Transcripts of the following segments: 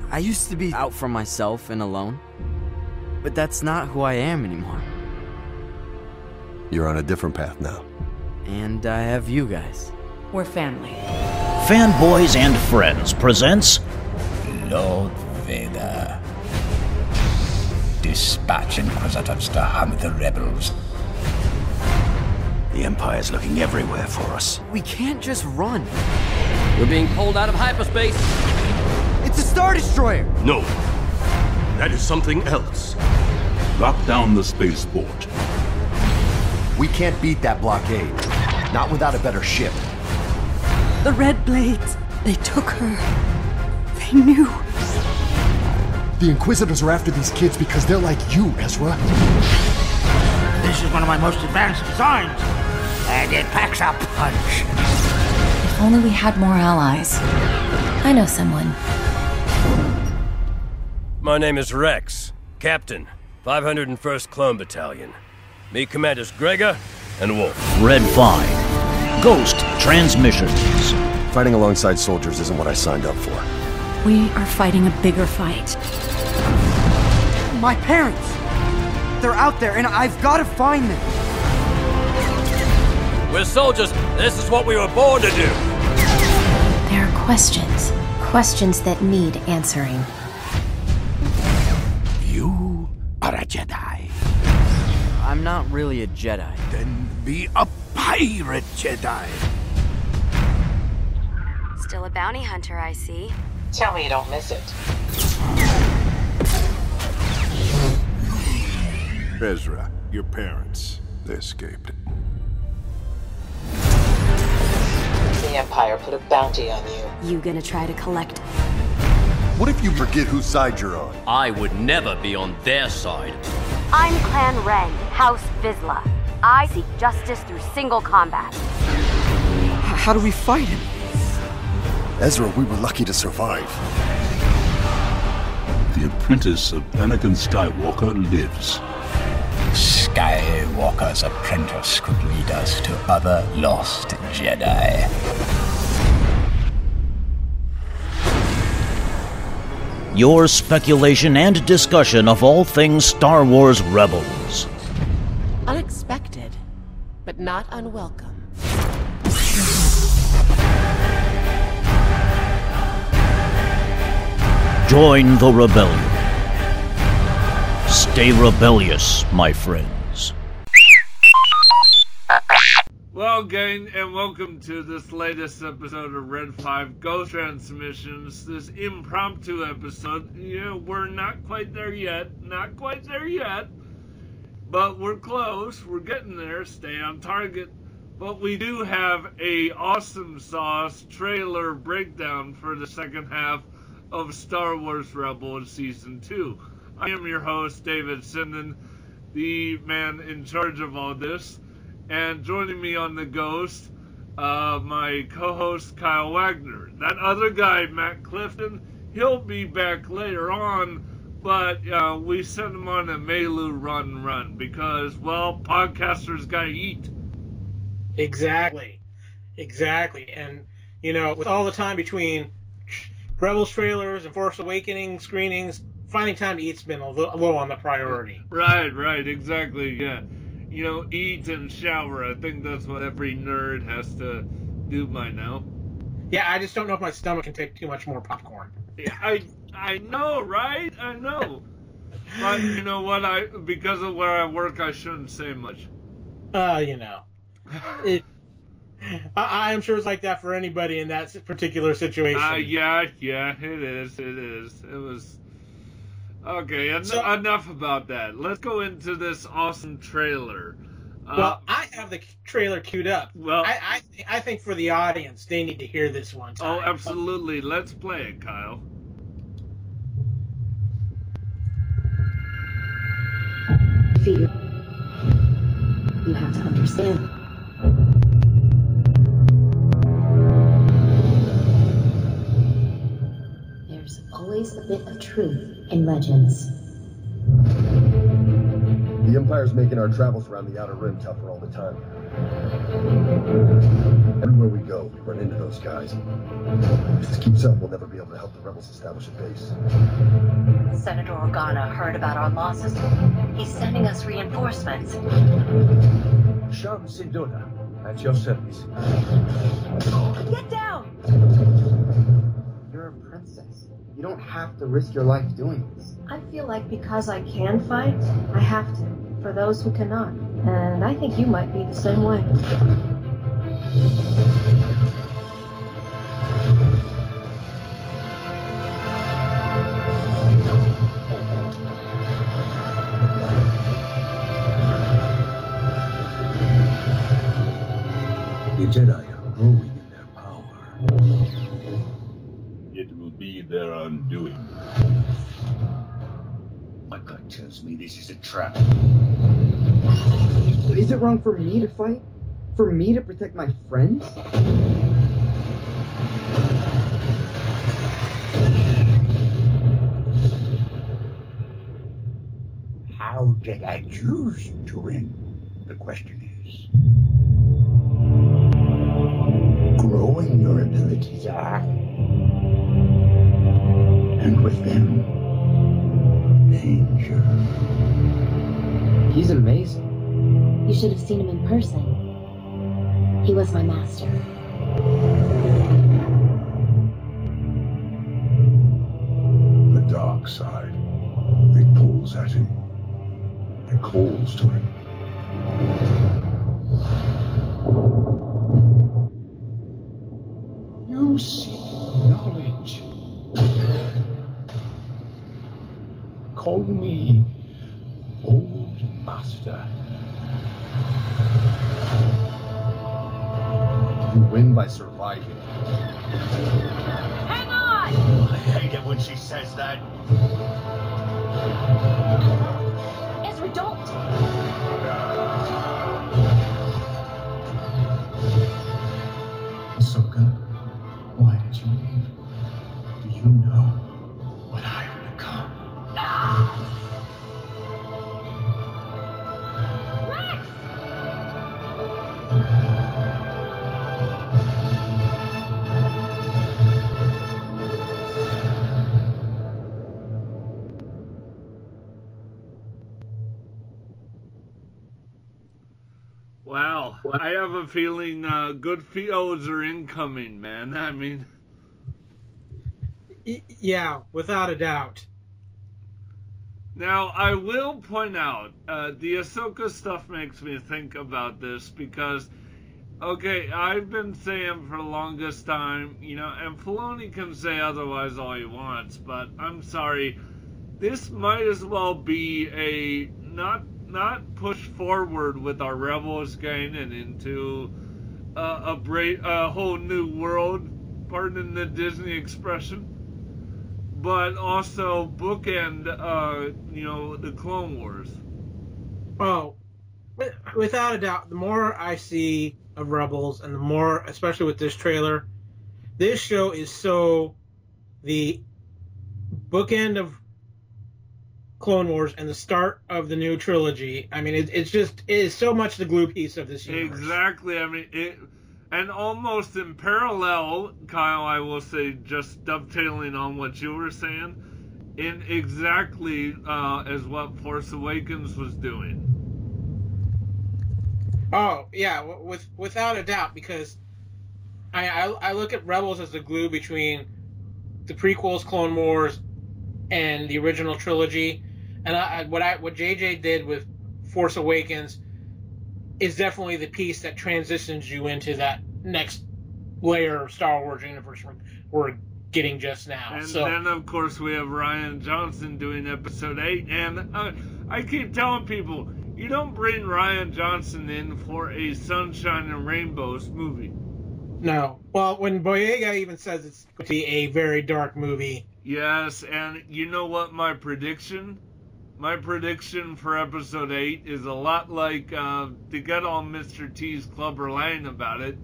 I used to be out for myself and alone, but that's not who I am anymore. You're on a different path now. And I have you guys. We're family. Fanboys and Friends presents Lord Vader. Dispatch Inquisitors to hunt the rebels. The Empire's looking everywhere for us. We can't just run. We're being pulled out of hyperspace. It's a Star Destroyer! No, that is something else. Lock down the spaceport. We can't beat that blockade. Not without a better ship. The Red Blades, they took her. They knew. The Inquisitors are after these kids because they're like you, Ezra. This is one of my most advanced designs, and it packs a punch. If only we had more allies. I know someone. My name is Rex, Captain, 501st Clone Battalion. Me Commanders Gregor and Wolf. Red 5. Ghost Transmissions. Fighting alongside soldiers isn't what I signed up for. We are fighting a bigger fight. My parents! They're out there, and I've got to find them! We're soldiers. This is what we were born to do. There are questions. Questions that need answering. You are a Jedi. I'm not really a Jedi. Then be a pirate Jedi. Still a bounty hunter, I see. Tell me you don't miss it. Ezra, your parents, they escaped. The Empire put a bounty on you. You gonna try to collect? What if you forget whose side you're on? I would never be on their side. I'm Clan Ren, House Vizsla. I seek justice through single combat. How do we fight him? Ezra, we were lucky to survive. The apprentice of Anakin Skywalker lives. Skywalker's apprentice could lead us to other lost Jedi. Your speculation and discussion of all things Star Wars Rebels. Unexpected, but not unwelcome. Join the rebellion. Stay rebellious, my friends. Well, gang, and welcome to this latest episode of Red 5 Ghost Transmissions. This impromptu episode. Yeah, we're not quite there yet. But we're close. We're getting there. Stay on target. But we do have a awesome sauce trailer breakdown for the second half of Star Wars Rebels Season 2. I am your host, David Sinden, the man in charge of all this. And joining me on the Ghost, my co-host, Kyle Wagner. That other guy, Matt Clifton, he'll be back later on, but we sent him on a Melu run because, well, podcasters gotta eat. Exactly. And, you know, with all the time between Rebels trailers and Force Awakening screenings, finding time to eat's been a low on the priority. Right, exactly, yeah. You know, eat and shower. I think that's what every nerd has to do by now. Yeah, I just don't know if my stomach can take too much more popcorn. Yeah, I know, right? I know. But you know what? Because of where I work, I shouldn't say much. You know. I am sure it's like that for anybody in that particular situation. Yeah, it is. It was... Okay, enough about that. Let's go into this awesome trailer. Well, I have the trailer queued up. Well, I think for the audience, they need to hear this one time. Oh, absolutely. Let's play it, Kyle. Fear. You have to understand. Always a bit of truth in legends. The Empire's making our travels around the Outer Rim tougher all the time. Everywhere we go, we run into those guys. If this keeps up, we'll never be able to help the rebels establish a base. Senator Organa heard about our losses. He's sending us reinforcements. Sham Sindona, at your service. Get down! You're a princess. You don't have to risk your life doing this. I feel like because I can fight, I have to, for those who cannot. And I think you might be the same way. The Jedi are growing in their power. It will be their undoing. My gut tells me this is a trap. Is it wrong for me to fight? For me to protect my friends? How did I choose to win? The question is. Growing your abilities are. And with them, danger. He's amazing. You should have seen him in person. He was my master. The dark side. It pulls at him. It calls to him. You seek knowledge. Call me Old Master. You win by surviving. Hang on! I hate it when she says that. Ezra, don't! Ahsoka, why did you leave? Do you know what I've become? Wow, I have a feeling good feels are incoming, man. I mean... Yeah, without a doubt. Now, I will point out, the Ahsoka stuff makes me think about this because, okay, I've been saying for the longest time, you know, and Filoni can say otherwise all he wants, but I'm sorry, this might as well be a not push forward with our Rebels gaining into a whole new world, pardon the Disney expression, but also bookend, you know, the Clone Wars. Oh, without a doubt, the more I see of Rebels, and the more, especially with this trailer, this show is so the bookend of Clone Wars and the start of the new trilogy. I mean, it is so much the glue piece of this universe. Exactly. I mean, and almost in parallel, Kyle, I will say, just dovetailing on what you were saying, in exactly as what Force Awakens was doing. Oh, yeah, without a doubt, because I look at Rebels as the glue between the prequels, Clone Wars, and the original trilogy. And what JJ did with Force Awakens is definitely the piece that transitions you into that next layer of Star Wars universe we're getting just now. And then, of course, we have Rian Johnson doing Episode 8. And I keep telling people, you don't bring Rian Johnson in for a Sunshine and Rainbows movie. No. Well, when Boyega even says it's going to be a very dark movie. Yes, and you know what my prediction? My prediction for Episode 8 is a lot like, to get on Mr. T's Clubber Lang about it,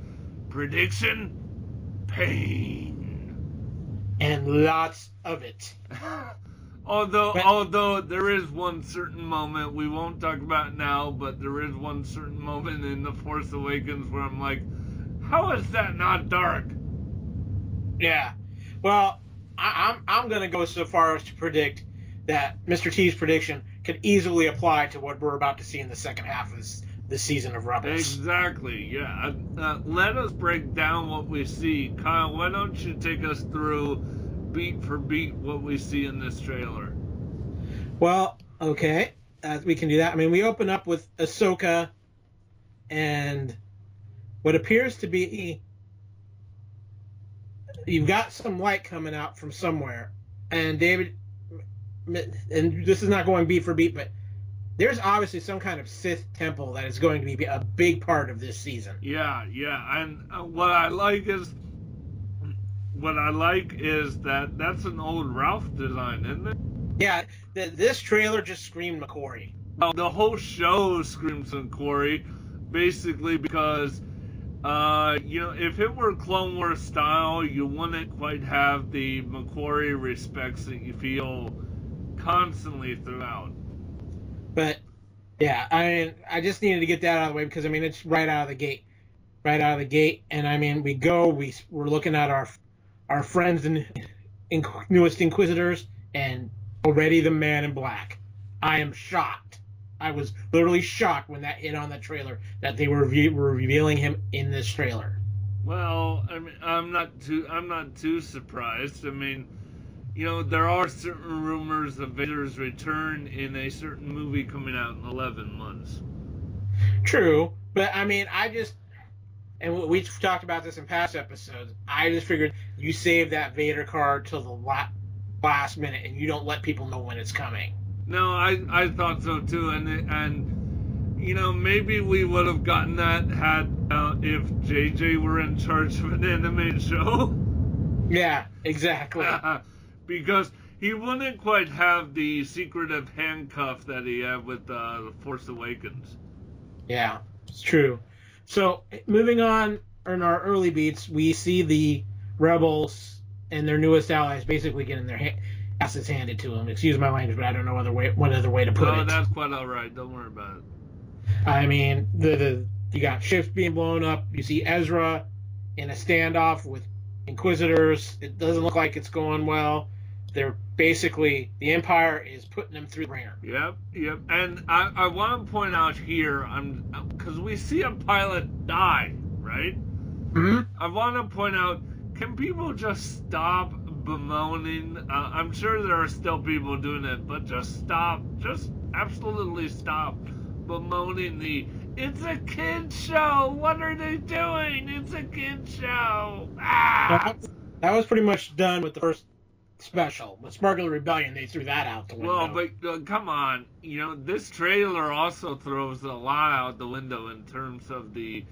prediction, pain. And lots of it. Although there is one certain moment, we won't talk about it now, but there is one certain moment in The Force Awakens where I'm like, how is that not dark? Yeah. Well, I'm going to go so far as to predict that Mr. T's prediction could easily apply to what we're about to see in the second half of this season of Rebels. Exactly, yeah. Let us break down what we see. Kyle, why don't you take us through beat for beat what we see in this trailer? Well, okay. We can do that. I mean, we open up with Ahsoka and what appears to be... You've got some light coming out from somewhere. And David... And this is not going beat for beat, but there's obviously some kind of Sith temple that is going to be a big part of this season. Yeah. And what I like is that that's an old Ralph design, isn't it? Yeah, this trailer just screamed McQuarrie. Well, the whole show screams McQuarrie, basically because, if it were Clone Wars style, you wouldn't quite have the McQuarrie respects that you feel constantly throughout. But, yeah, I mean, I just needed to get that out of the way because, I mean, it's right out of the gate. Right out of the gate. And, I mean, we're looking at our friends and newest Inquisitors, and already the Man in Black. I am shocked. I was literally shocked when that hit on the trailer that they were revealing him in this trailer. Well, I mean, I'm not too surprised. I mean, there are certain rumors of Vader's return in a certain movie coming out in 11 months. True, but I mean, and we talked about this in past episodes, I just figured you save that Vader card till the last minute and you don't let people know when it's coming. No, I thought so too, and maybe we would have gotten that had if JJ were in charge of an animated show. Yeah, exactly. Because he wouldn't quite have the secretive handcuff that he had with The Force Awakens. Yeah, it's true. So, moving on in our early beats, we see the Rebels and their newest allies basically getting their asses handed to them. Excuse my language, but I don't know what other way to put it. No, that's quite all right. Don't worry about it. I mean, you got ships being blown up. You see Ezra in a standoff with Inquisitors. It doesn't look like it's going well. They're basically, the Empire is putting them through the ringer. Yep. And I want to point out here, because we see a pilot die, right? Mm-hmm. I want to point out, can people just stop bemoaning? I'm sure there are still people doing it, but just absolutely stop bemoaning it's a kid's show. What are they doing? It's a kid's show. That was pretty much done with the first special. With Smuggler Rebellion, they threw that out the window. Well, but come on. This trailer also throws a lot out the window in terms of the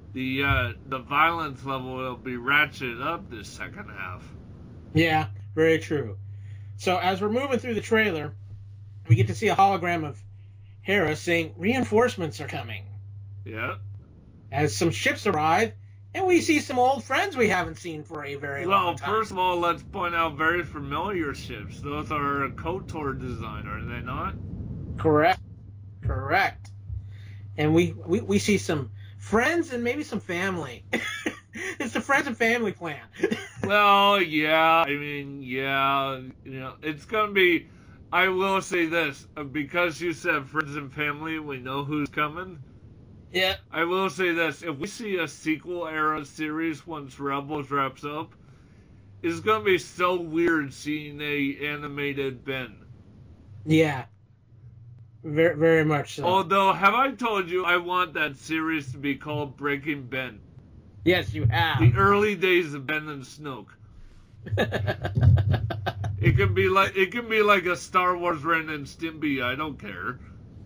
violence level will be ratcheted up this second half. Yeah, very true. So as we're moving through the trailer, we get to see a hologram of Hera saying reinforcements are coming. Yeah. As some ships arrive, and we see some old friends we haven't seen for a very long time. Well, first of all, let's point out very familiar ships. Those are a KOTOR design, are they not? Correct. And we see some friends and maybe some family. It's the friends and family plan. Well, yeah. I mean, yeah. It's going to be... I will say this. Because you said friends and family, we know who's coming. Yeah. I will say this. If we see a sequel era series once Rebels wraps up, it's going to be so weird seeing a animated Ben. Yeah. Very, very much so. Although, have I told you I want that series to be called Breaking Ben? Yes, you have. The early days of Ben and Snoke. It can be like a Star Wars Ren and Stimpy. I don't care.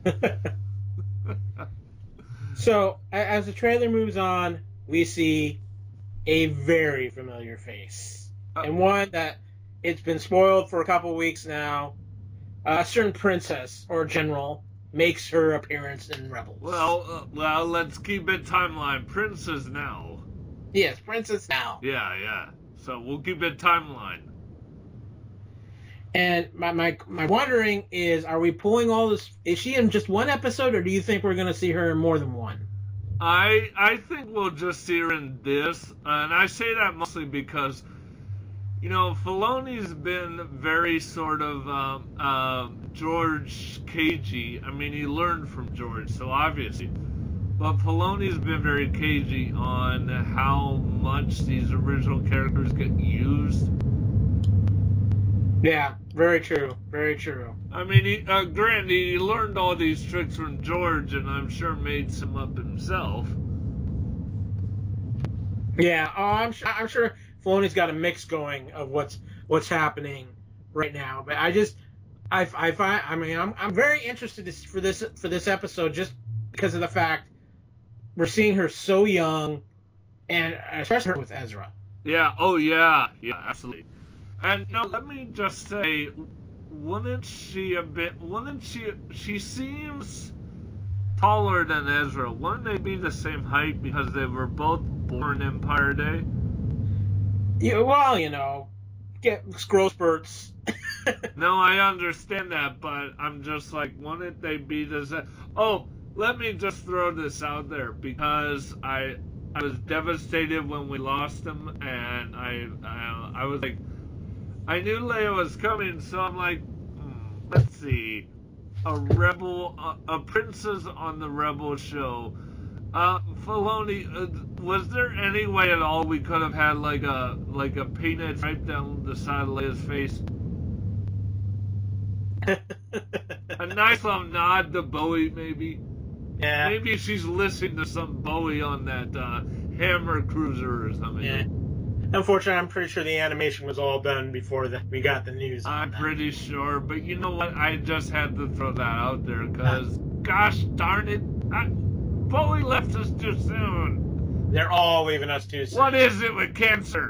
So, as the trailer moves on, we see a very familiar face. And one that it's been spoiled for a couple weeks now. A certain princess or general makes her appearance in Rebels. Well, let's keep it timeline. Princess now. Yes, princess now. Yeah. So we'll keep it timeline. And my wondering is, are we pulling all this? Is she in just one episode, or do you think we're going to see her in more than one? I think we'll just see her in this, and I say that mostly because, you know, Filoni's been very sort of George cagey. I mean, he learned from George, so obviously. But Filoni's been very cagey on how much these original characters get used. Yeah, very true. Very true. I mean, granted, he learned all these tricks from George, and I'm sure made some up himself. Yeah, I'm sure Filoni's got a mix going of what's happening right now. But I'm very interested for this episode just because of the fact we're seeing her so young, and especially her with Ezra. Yeah. Oh yeah. Yeah. Absolutely. And no, let me just say, she seems taller than Ezra. Wouldn't they be the same height because they were both born Empire Day? Yeah, well, you know, get growth spurts. No, I understand that, but I'm just like, wouldn't they be the same? Oh, let me just throw this out there, because I was devastated when we lost him, and I was like, I knew Leia was coming, so I'm like, let's see, a princess on the Rebel show. Filoni, was there any way at all we could have had like a painted stripe down the side of Leia's face? A nice little nod to Bowie, maybe. Yeah. Maybe she's listening to some Bowie on that Hammer Cruiser or something. Yeah. Unfortunately, I'm pretty sure the animation was all done before we got the news. I'm pretty sure, but you know what? I just had to throw that out there because, gosh darn it, Bowie left us too soon. They're all leaving us too soon. What is it with cancer?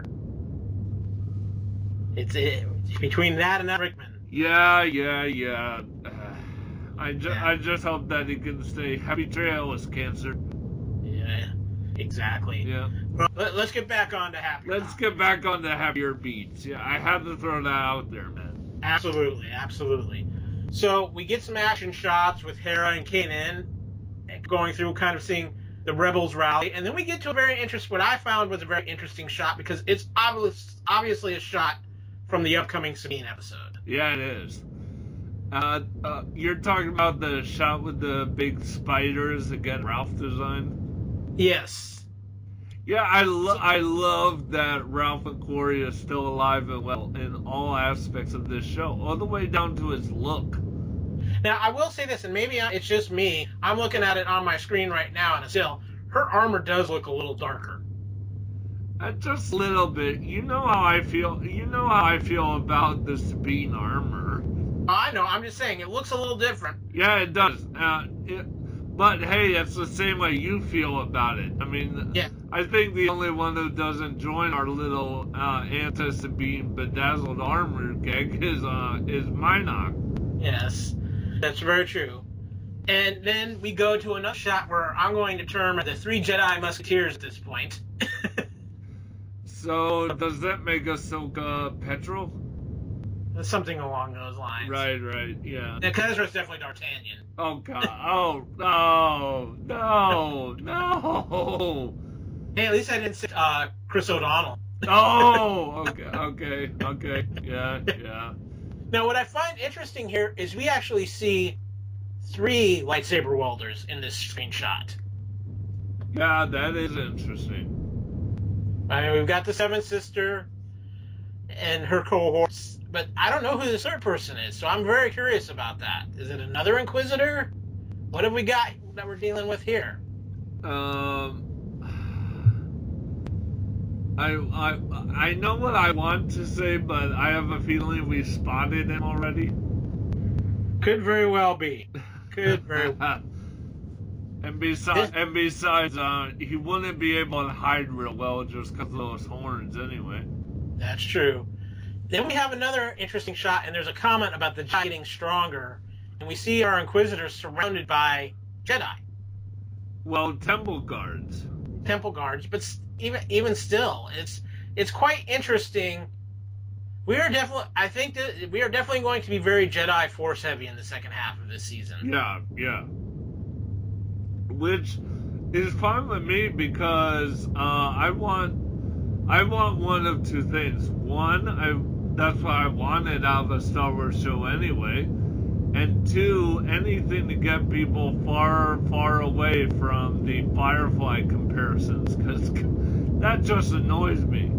It's between that and that Rickman. Yeah. I just hope that he can stay. Happy Trail was cancer. Yeah, exactly. Yeah. Well, let's get back on to happier. Let's get back on to happier beats. Yeah, I had to throw that out there, man. Absolutely. So we get some action shots with Hera and Kanan going through, kind of seeing the Rebels rally, and then we get to what I found was a very interesting shot, because it's obviously a shot from the upcoming Sabine episode. Yeah, it is. You're talking about the shot with the big spiders again, Ralph designed? Yes. Yeah, I love that Ralph McQuarrie is still alive and well in all aspects of this show, all the way down to his look. Now, I will say this, and maybe it's just me. I'm looking at it on my screen right now, and still, her armor does look a little darker. Just a little bit. You know how I feel. You know how I feel about the Sabine armor. I know. I'm just saying it looks a little different. Yeah, it does. But hey, that's the same way you feel about it. I mean, yeah. I think the only one who doesn't join our little anti-Sabine bedazzled armor gag is Minok. Yes, that's very true. And then we go to another shot where I'm going to term the three Jedi Musketeers at this point. So does that make Ahsoka Petrol? Something along those lines. Right, yeah. Because Ezra's definitely D'Artagnan. Oh, God. Oh, no. Hey, at least I didn't say Chris O'Donnell. Oh, okay. Yeah. Now, what I find interesting here is we actually see 3 lightsaber wielders in this screenshot. Yeah, that is interesting. I mean, we've got the Seventh Sister and her cohorts, but I don't know who the third person is, so I'm very curious about that. Is it another Inquisitor? What have we got that we're dealing with here? I know what I want to say, but I have a feeling we spotted him already. Could very well be. And besides, he wouldn't be able to hide real well just because of those horns anyway. That's true. Then we have another interesting shot, and there's a comment about the Jedi getting stronger, and we see our Inquisitors surrounded by Jedi. Well, temple guards, but even still, it's quite interesting I think that we are definitely going to be very Jedi Force heavy in the second half of this season. Yeah. Which is fine with me because I want one of two things. One, that's what I wanted out of a Star Wars show anyway. And two, anything to get people far, far away from the Firefly comparisons, because that just annoys me.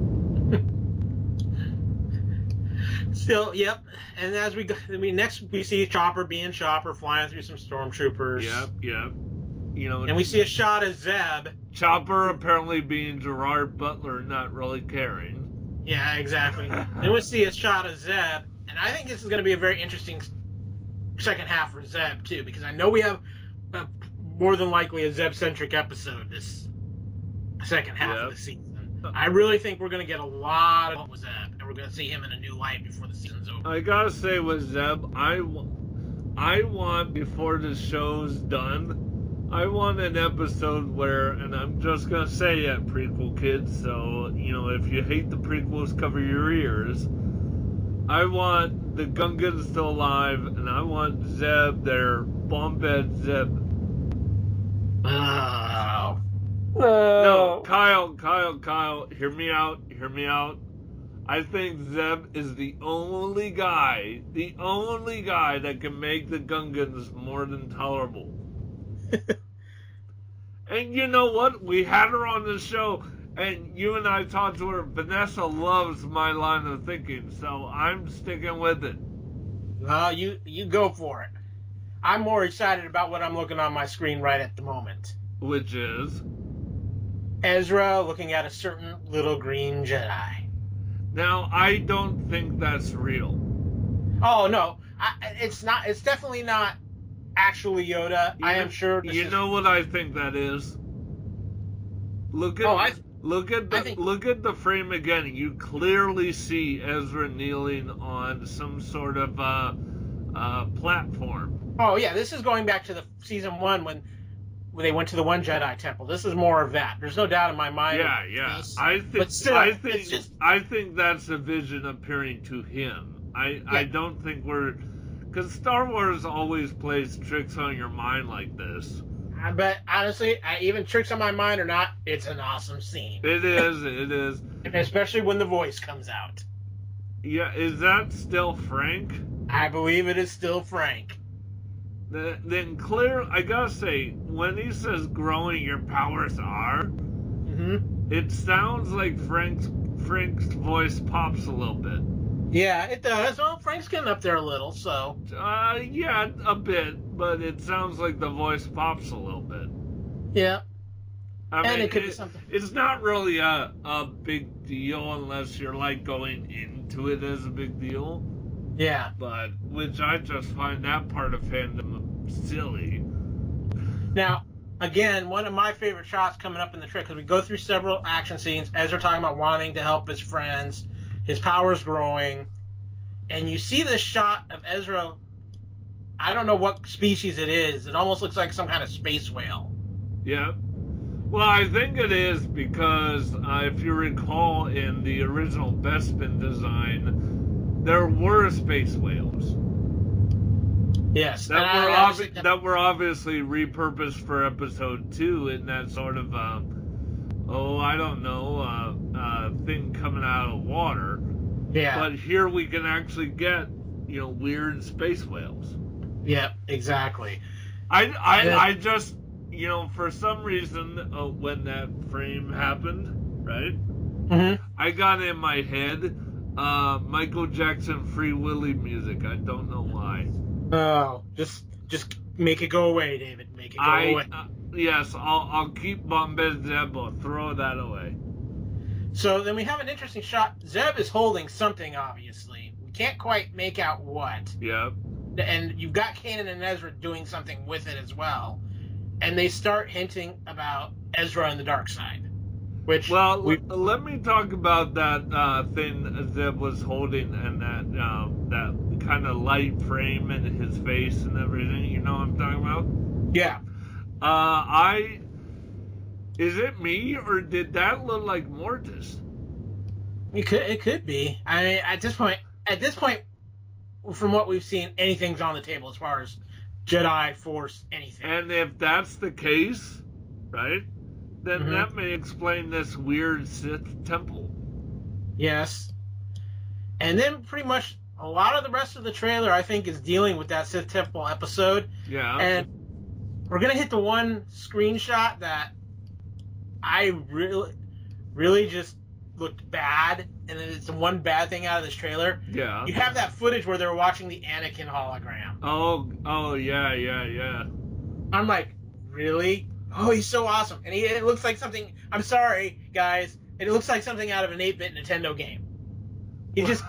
Still, yep. And as we go, next we see Chopper being Chopper, flying through some stormtroopers. Yep. And we see a shot of Zeb. Chopper apparently being Gerard Butler, not really caring. Yeah, exactly. Then we see a shot of Zeb, and I think this is going to be a very interesting second half for Zeb too, because I know we have more than likely a Zeb-centric episode this second half of the season. I really think we're going to get a lot of Zeb, and we're going to see him in a new light before the season's over. I gotta say with Zeb, I want, before the show's done, I want an episode where, and I'm just going to say it, prequel kids, so, if you hate the prequels, cover your ears. I want the Gungans still alive, and I want Zeb, their bomb-bed Zeb. Oh. No, Kyle, hear me out. I think Zeb is the only guy that can make the Gungans more than tolerable. And you know what? We had her on the show, and you and I talked to her. Vanessa loves my line of thinking, so I'm sticking with it. You go for it. I'm more excited about what I'm looking on my screen right at the moment. Which is? Ezra looking at a certain little green Jedi. Now, I don't think that's real. Oh, no. It's not. It's definitely not actually Yoda. I am sure. You know what I think that is? Look at the frame again. You clearly see Ezra kneeling on some sort of platform. Oh yeah, this is going back to the season 1 when they went to the one Jedi temple. This is more of that. There's no doubt in my mind. Yeah. I think that's a vision appearing to him. I don't think because Star Wars always plays tricks on your mind like this. But honestly, even tricks on my mind or not, it's an awesome scene. It is. Especially when the voice comes out. Yeah, is that still Frank? I believe it is still Frank. Then I gotta say, when he says growing your powers are, it sounds like Frank's voice pops a little bit. Yeah, it does. Well, Frank's getting up there a little, so. Yeah, a bit, but it sounds like the voice pops a little bit. Yeah. I mean, it could be something. It's not really a big deal unless you're like going into it as a big deal. Yeah. But, which I just find that part of fandom silly. Now, again, one of my favorite shots coming up in the trick, because we go through several action scenes, Ezra talking about wanting to help his friends, his power's growing, and you see this shot of Ezra, I don't know what species it is, it almost looks like some kind of space whale. Yeah. Well, I think it is because, if you recall, in the original Bespin design, there were space whales. Yes. That were obviously repurposed for episode 2 in that sort of, thing coming out of water. Yeah. But here we can actually get, weird space whales. Yeah, exactly. I just, for some reason, when that frame happened, right? Mm-hmm. I got in my head Michael Jackson Free Willy music. I don't know why. Oh, just make it go away, David. Make it go away. Yes, I'll keep Bombay Zeb. I'll throw that away. So then we have an interesting shot. Zeb is holding something, obviously. We can't quite make out what. Yep. And you've got Kanan and Ezra doing something with it as well. And they start hinting about Ezra and the dark side. Which let me talk about that thing Zeb was holding and that kind of light frame in his face and everything. You know what I'm talking about? Yeah. Is it me or did that look like Mortis? It could be. I mean, at this point, from what we've seen, anything's on the table as far as Jedi, Force, anything. And if that's the case, right, then that may explain this weird Sith temple. Yes. And then pretty much a lot of the rest of the trailer, I think, is dealing with that Sith temple episode. Yeah. And we're going to hit the one screenshot that I really just looked bad, and it's the one bad thing out of this trailer. Yeah. You have that footage where they're watching the Anakin hologram. Oh, yeah. I'm like, really? Oh, he's so awesome. And it looks like something, I'm sorry, guys, it looks like something out of an 8-bit Nintendo game. He just...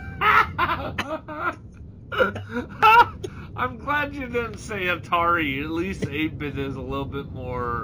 I'm glad you didn't say Atari. At least 8-bit is a little bit more,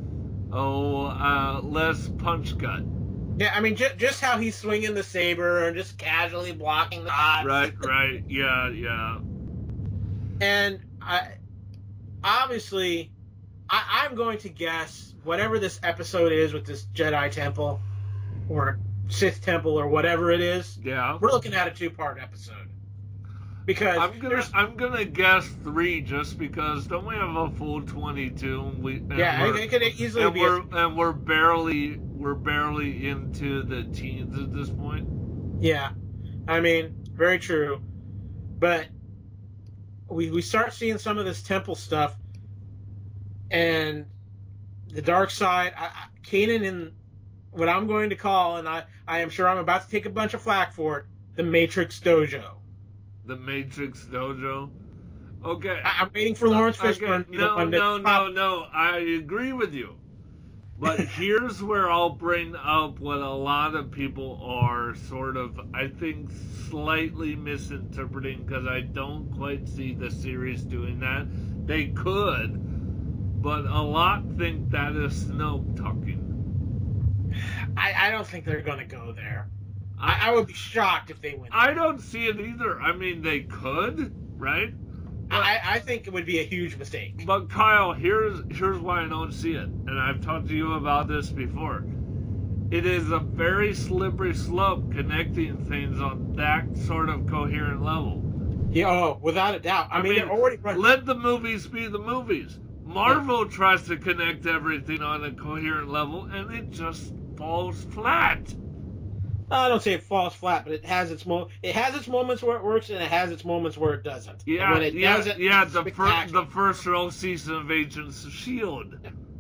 less punch gut. Yeah, I mean, just how he's swinging the saber and just casually blocking the odds. Right. Yeah. And obviously, I'm going to guess whatever this episode is with this Jedi Temple or Sith Temple or whatever it is. Yeah. We're looking at a 2-part episode. Because I'm gonna guess 3 just because don't we have a full 22? It could easily be. And we're barely into the teens at this point. Yeah, I mean, very true. But we start seeing some of this temple stuff, and the dark side. Kanan in what I'm going to call, and I am sure I'm about to take a bunch of flack for it, the Matrix Dojo. The Matrix Dojo. Okay. I'm waiting for Lawrence Fishburne. No. I agree with you. But here's where I'll bring up what a lot of people are sort of, I think, slightly misinterpreting because I don't quite see the series doing that. They could, but a lot think that is Snoke talking. I don't think they're going to go there. I would be shocked if they went. I don't see it either. I mean, they could, right? But I think it would be a huge mistake. But Kyle, here's why I don't see it, and I've talked to you about this before. It is a very slippery slope connecting things on that sort of coherent level. Yeah, without a doubt. I mean, they're already let the movies be the movies. Marvel tries to connect everything on a coherent level, and it just falls flat. I don't say it falls flat, but it has its moments where it works, and it has its moments where it doesn't. Yeah, and when it doesn't, the first real season of Agents of S.H.I.E.L.D.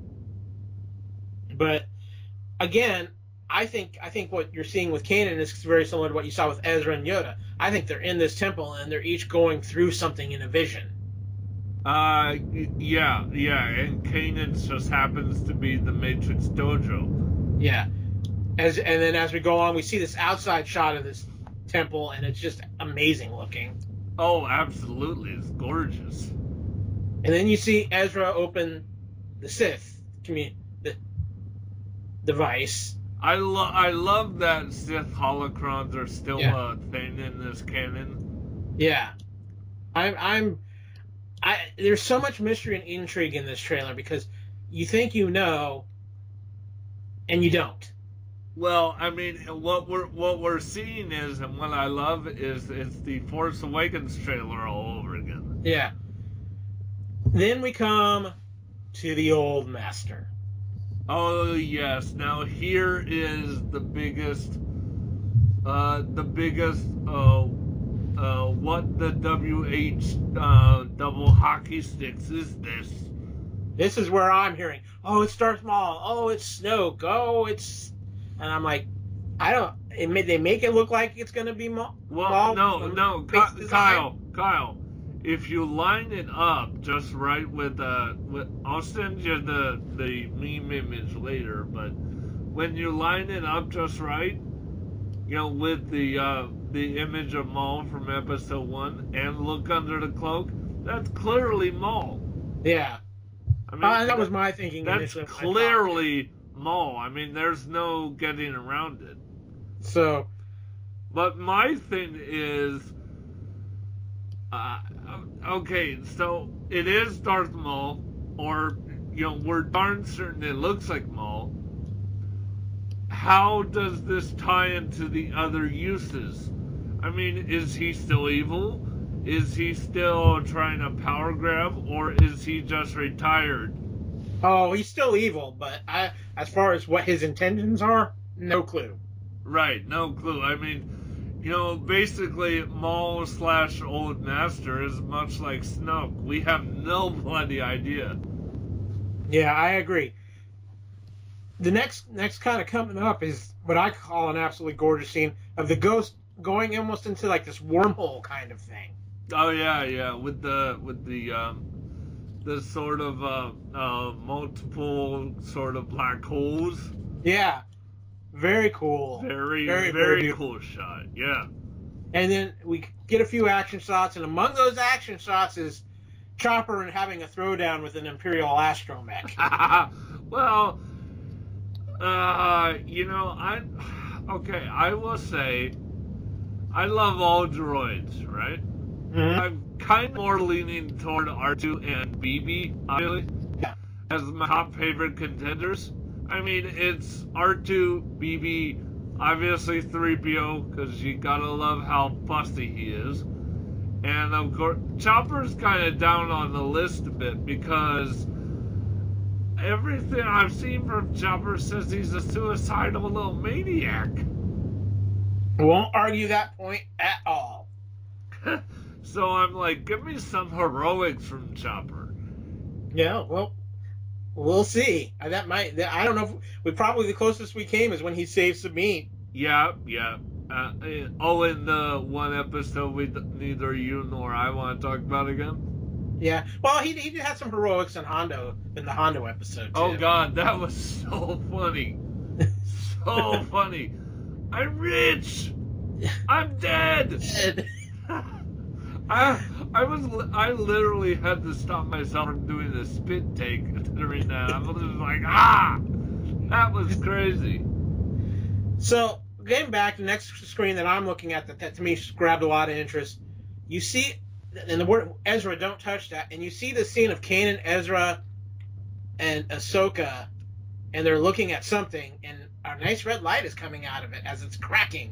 But again, I think what you're seeing with Kanan is very similar to what you saw with Ezra and Yoda. I think they're in this temple and they're each going through something in a vision. Yeah, and Kanan just happens to be the Matrix Dojo. Yeah. And then as we go on, we see this outside shot of this temple, and it's just amazing looking. Oh, absolutely. It's gorgeous. And then you see Ezra open the Sith the device. I love that Sith holocrons are still a thing in this canon. Yeah. There's so much mystery and intrigue in this trailer because you think you know, and you don't. Well, I mean, what we're seeing is, and what I love is, it's the Force Awakens trailer all over again. Yeah. Then we come to the old master. Oh yes. Now here is the biggest. What the WH double hockey sticks is this? This is where I'm hearing. Oh, it's Darth Maul. Oh, it's Snoke. Oh, it's. And I'm like, they make it look like it's going to be Maul. Well, no, Kyle, if you line it up just right with I'll send you the meme image later, but when you line it up just right, you know, with the image of Maul from Episode 1 and look under the cloak, that's clearly Maul. Yeah. I mean, that was my thinking. That's clearly Maul. I mean, there's no getting around it. So, but my thing is, okay, so it is Darth Maul, or, you know, we're darn certain it looks like Maul. how does this tie into the other uses? I mean, is he still evil? Is he still trying to power grab, or is he just retired? Oh, he's still evil, but as far as what his intentions are, no clue. Right, no clue. I mean, you know, basically, Maul / Old Master is much like Snoke. We have no bloody idea. Yeah, I agree. The next kind of coming up is what I call an absolutely gorgeous scene of the ghost going almost into like this wormhole kind of thing. Oh yeah, with the sort of multiple sort of black holes. Yeah, very cool. Very cool shot. Yeah. And then we get a few action shots, and among those action shots is Chopper and having a throwdown with an Imperial astromech. Well, you know, I will say, I love all droids, right? Mm-hmm. I'm kind of more leaning toward R2 and BB, obviously, as my top favorite contenders. I mean, it's R2, BB, obviously 3PO, because you gotta love how busty he is. And of course, Chopper's kind of down on the list a bit, because everything I've seen from Chopper says he's a suicidal little maniac. Won't argue that point at all. So I'm like, give me some heroics from Chopper. Yeah, well, we'll see. I don't know. Probably the closest we came is when he saved Sabine. Yeah. In the one episode neither you nor I want to talk about again. Yeah. Well, he did have some heroics in the Hondo episode, too. Oh, God, that was so funny. So funny. I'm rich. I'm dead. I literally had to stop myself from doing the spit take during that. I was just like, that was crazy. So, getting back to the next screen that I'm looking at that to me grabbed a lot of interest, you see, and the word Ezra, don't touch that, and you see the scene of Kanan, Ezra, and Ahsoka, and they're looking at something, and a nice red light is coming out of it as it's cracking.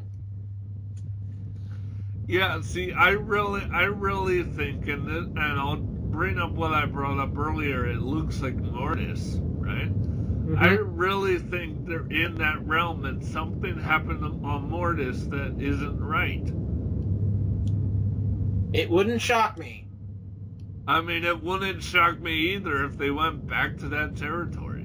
Yeah, see, I really think, and I'll bring up what I brought up earlier, it looks like Mortis, right? Mm-hmm. I really think they're in that realm and something happened on Mortis that isn't right. It wouldn't shock me. I mean, it wouldn't shock me either if they went back to that territory.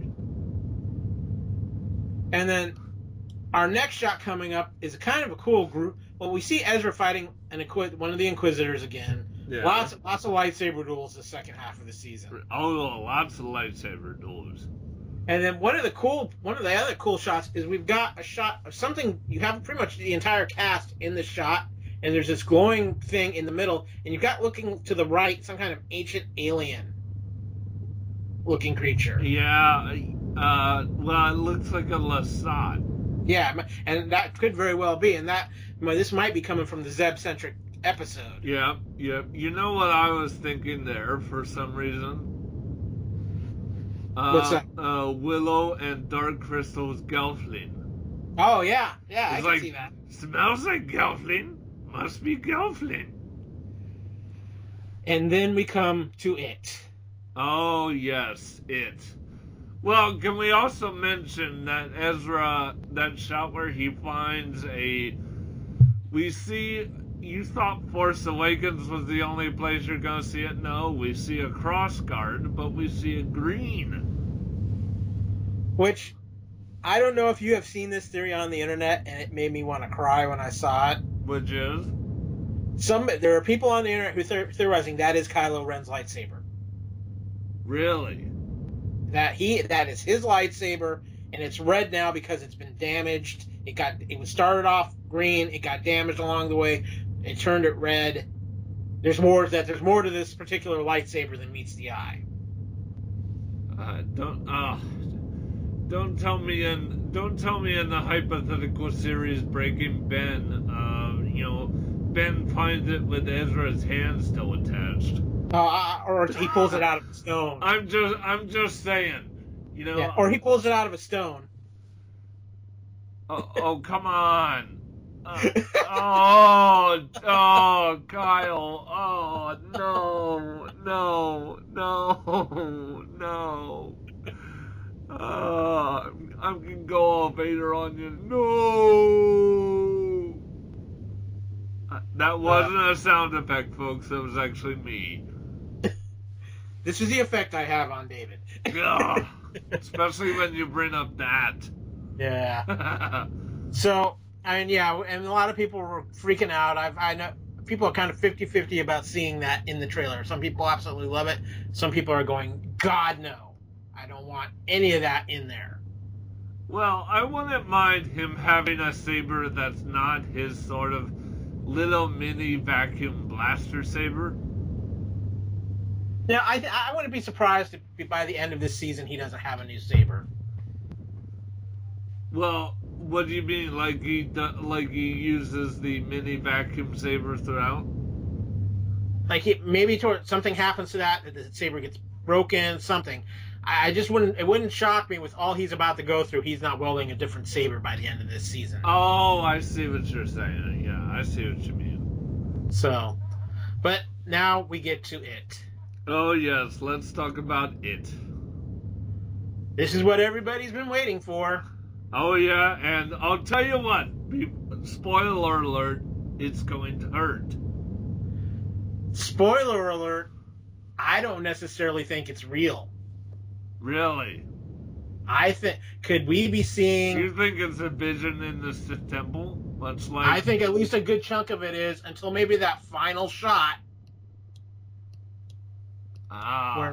And then our next shot coming up is kind of a cool group. Well, we see Ezra fighting one of the Inquisitors again. Yeah. Lots of lightsaber duels the second half of the season. Oh, lots of lightsaber duels. And then one of the other cool shots is we've got a shot of something. You have pretty much the entire cast in the shot, and there's this glowing thing in the middle, and you've got looking to the right some kind of ancient alien-looking creature. Yeah, well, it looks like a Lasat. Yeah, and that could very well be, and this might be coming from the Zeb-centric episode. Yeah. You know what I was thinking there for some reason? What's that? Willow and Dark Crystal's Gelfling. Oh, yeah, I can see that. Smells like Gelfling. Must be Gelfling. And then we come to it. Oh, yes, it. Well, can we also mention that Ezra, that shot where he finds you thought Force Awakens was the only place you're going to see it? No, we see a cross guard, but we see a green. Which, I don't know if you have seen this theory on the internet, and it made me want to cry when I saw it. Which is? There are people on the internet who are theorizing that is Kylo Ren's lightsaber. Really? That is his lightsaber, and it's red now because it's been damaged. It was started off green, it got damaged along the way, it turned it red. There's more to this particular lightsaber than meets the eye. Don't tell me in the hypothetical series Breaking Ben, Ben finds it with Ezra's hand still attached. Or he pulls it out of a stone. I'm just saying, Yeah, or he pulls it out of a stone. Oh, come on. Kyle. Oh, no. I'm gonna go all Vader on you. No. That wasn't a sound effect, folks. That was actually me. This is the effect I have on David. Especially when you bring up that. Yeah. So, and a lot of people were freaking out. I know people are kind of 50-50 about seeing that in the trailer. Some people absolutely love it. Some people are going, God, no. I don't want any of that in there. Well, I wouldn't mind him having a saber that's not his sort of little mini vacuum blaster saber. Now, I wouldn't be surprised if by the end of this season he doesn't have a new saber. Well, what do you mean? Like he uses the mini vacuum saber throughout? Like maybe something happens to that the saber gets broken, something. I just wouldn't. It wouldn't shock me with all he's about to go through. He's not wielding a different saber by the end of this season. Oh, I see what you're saying. Yeah, I see what you mean. So, but now we get to it. Oh yes, let's talk about it. This is what everybody's been waiting for. Oh yeah, and I'll tell you what. Spoiler alert: it's going to hurt. Spoiler alert: I don't necessarily think it's real. Really? I think, could we be seeing... You think it's a vision in the temple? Much like... I think at least a good chunk of it is, until maybe that final shot. Where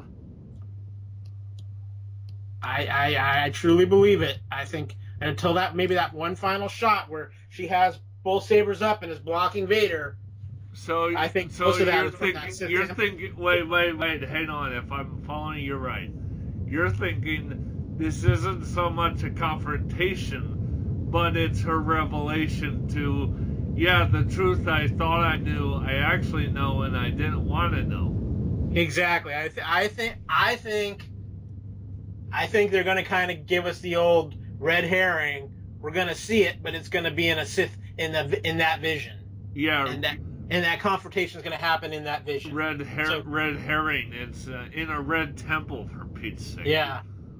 I truly believe it. I think until maybe that one final shot where she has both sabers up and is blocking Vader. So I think so most of that you're is from thinking, that you're thinking. Wait. Hang on. If I'm following you right, you're thinking this isn't so much a confrontation, but it's her revelation to, yeah, the truth I thought I knew, I actually know, and I didn't want to know. Exactly. I think they're going to kind of give us the old red herring. We're going to see it, but it's going to be in a Sith in that vision. Yeah. And that confrontation is going to happen in that vision. Red herring. It's in a red temple, for Pete's sake. Yeah.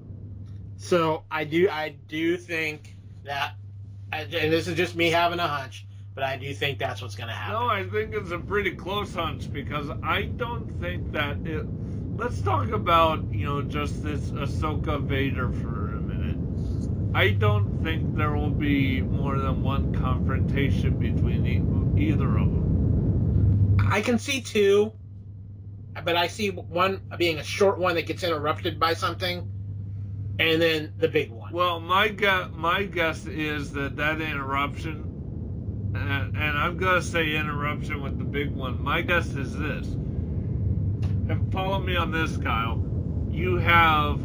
So I do think that, and this is just me having a hunch, but I do think that's what's going to happen. No, I think it's a pretty close hunch, because I don't think that it... Let's talk about, just this Ahsoka Vader for a minute. I don't think there will be more than one confrontation between either of them. I can see two, but I see one being a short one that gets interrupted by something, and then the big one. Well, my guess is that interruption... And I'm going to say interruption with the big one. My guess is this. And follow me on this, Kyle. You have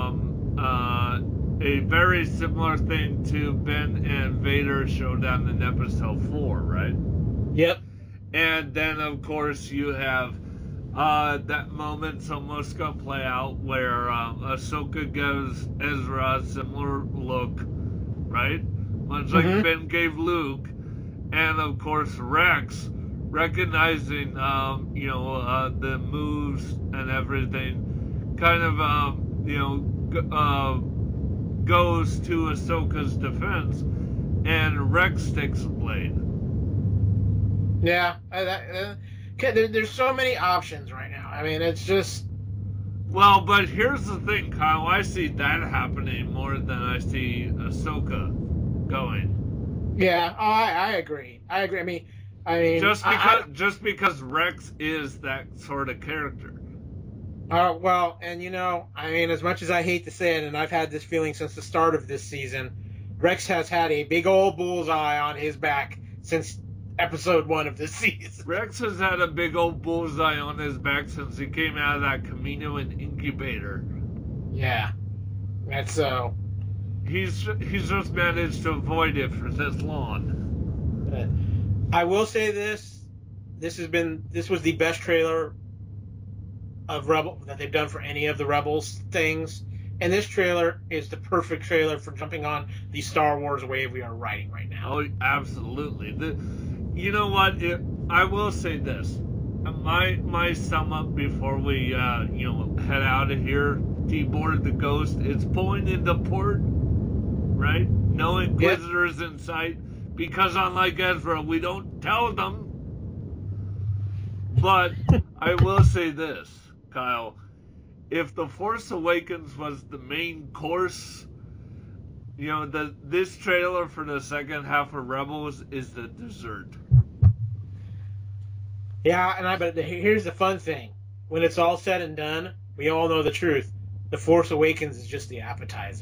a very similar thing to Ben and Vader showdown in episode 4, right? Yep. And then, of course, you have that moment's almost going to play out where Ahsoka gives Ezra a similar look, right? Much like Ben gave Luke. And of course, Rex, recognizing, the moves and everything, kind of, goes to Ahsoka's defense, and Rex takes the blade. Yeah, there's so many options right now. I mean, it's just... Well, but here's the thing, Kyle. I see that happening more than I see Ahsoka going. Yeah, I agree. I mean, just because Rex is that sort of character. Well, and as much as I hate to say it, and I've had this feeling since the start of this season, Rex has had a big old bullseye on his back since episode 1 of this season. Rex has had a big old bullseye on his back since he came out of that Kaminoan incubator. Yeah, that's so. He's just managed to avoid it for this long. I will say this was the best trailer of Rebel that they've done for any of the Rebels things, And this trailer is the perfect trailer for jumping on the Star Wars wave we are riding right now. Oh, absolutely. You know what? I will say this. My sum up before we head out of here, deboard the Ghost. It's pulling into port, right? No Inquisitors in sight, because unlike Ezra, we don't tell them. But I will say this, Kyle. If The Force Awakens was the main course, this trailer for the second half of Rebels is the dessert. Yeah, but here's the fun thing. When it's all said and done, we all know the truth. The Force Awakens is just the appetizer.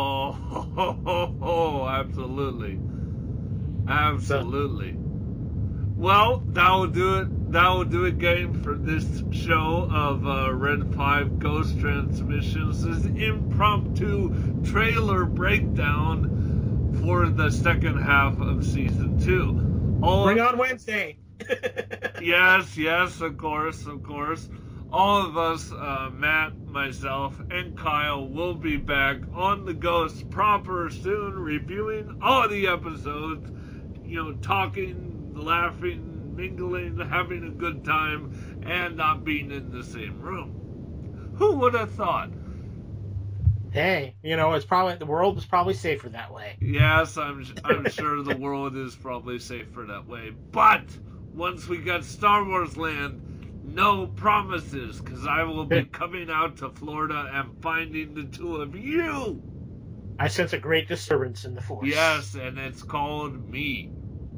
Oh, absolutely. Absolutely. Well, that will do it. That will do it, gang, for this show of Red 5 Ghost Transmissions. This impromptu trailer breakdown for the second half of Season 2. Bring on Wednesday! Yes, of course. All of us, Matt, myself, and Kyle, will be back on the Ghost proper soon, reviewing all the episodes, talking, laughing, mingling, having a good time, and not being in the same room. Who would have thought? Hey, it's probably the world is probably safer that way. Yes, I'm sure the world is probably safer that way. But once we get Star Wars Land, no promises, because I will be coming out to Florida and finding the two of you. I sense a great disturbance in the Force. Yes, and it's called me.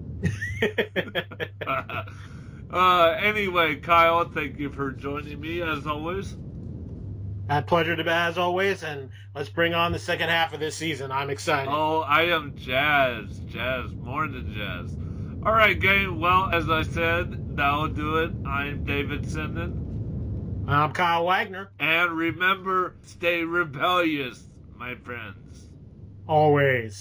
Anyway, Kyle, thank you for joining me as always. A pleasure to be as always, and let's bring on the second half of this season. I'm excited. Oh, I am jazzed, more than jazzed. All right, gang. Well, as I said, that'll do it. I'm David Sinden. I'm Kyle Wagner. And remember, stay rebellious, my friends. Always.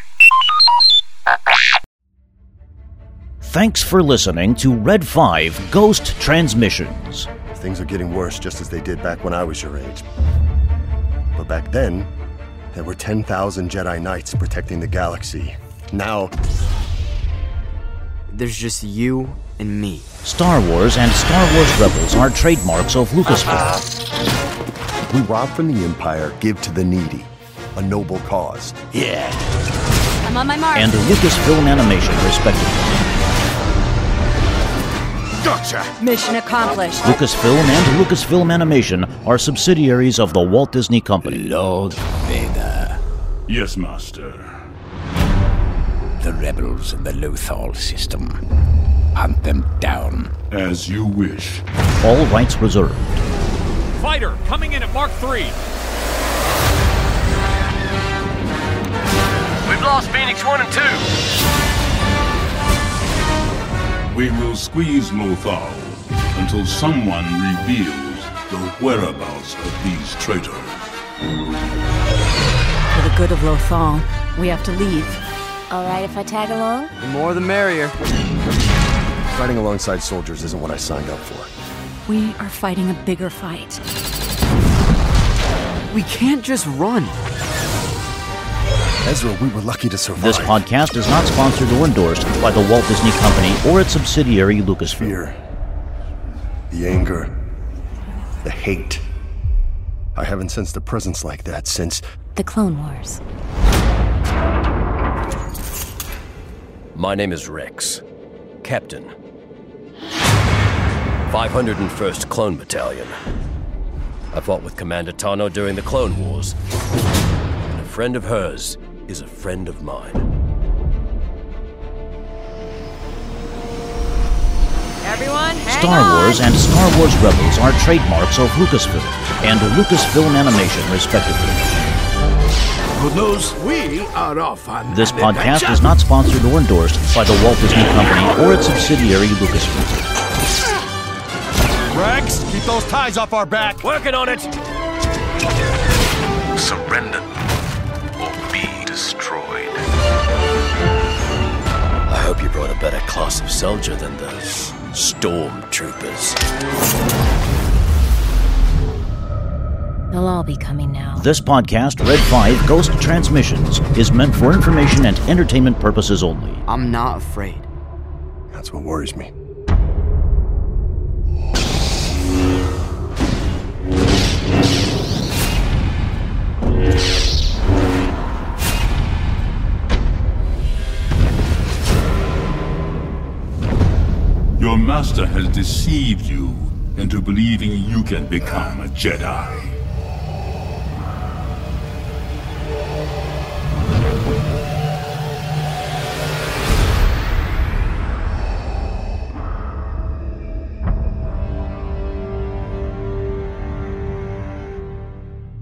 Thanks for listening to Red 5 Ghost Transmissions. Things are getting worse just as they did back when I was your age. But back then, there were 10,000 Jedi Knights protecting the galaxy. Now, there's just you and me. Star Wars and Star Wars Rebels are trademarks of Lucasfilm. We rob from the Empire, give to the needy. A noble cause. Yeah. I'm on my mark. And Lucasfilm Animation, respectively. Gotcha! Mission accomplished. Lucasfilm and Lucasfilm Animation are subsidiaries of the Walt Disney Company. Lord Vader. Yes, Master. The rebels in the Lothal system. Hunt them down. As you wish. All rights reserved. Fighter, coming in at Mark 3. We've lost Phoenix 1 and 2. We will squeeze Lothal until someone reveals the whereabouts of these traitors. For the good of Lothal, we have to leave. All right if I tag along? The more the merrier. Fighting alongside soldiers isn't what I signed up for. We are fighting a bigger fight. We can't just run. Ezra, we were lucky to survive. This podcast is not sponsored or endorsed by the Walt Disney Company or its subsidiary Lucasfilm. Fear, the anger, the hate. I haven't sensed a presence like that since the Clone Wars. My name is Rex, Captain. 501st Clone Battalion. I fought with Commander Tano during the Clone Wars. And a friend of hers is a friend of mine. Everyone, hang Star Wars and Star Wars Rebels are trademarks of Lucasfilm and Lucasfilm Animation, respectively. Good news, we are off on This podcast is not sponsored or endorsed by the Walt Disney Company or its subsidiary Lucasfilm. Rex, keep those ties off our back. Working on it. Surrender or be destroyed. I hope you brought a better class of soldier than those stormtroopers. They'll all be coming now. This podcast, Red 5 Ghost Transmissions, is meant for information and entertainment purposes only. I'm not afraid. That's what worries me. Your master has deceived you into believing you can become a Jedi.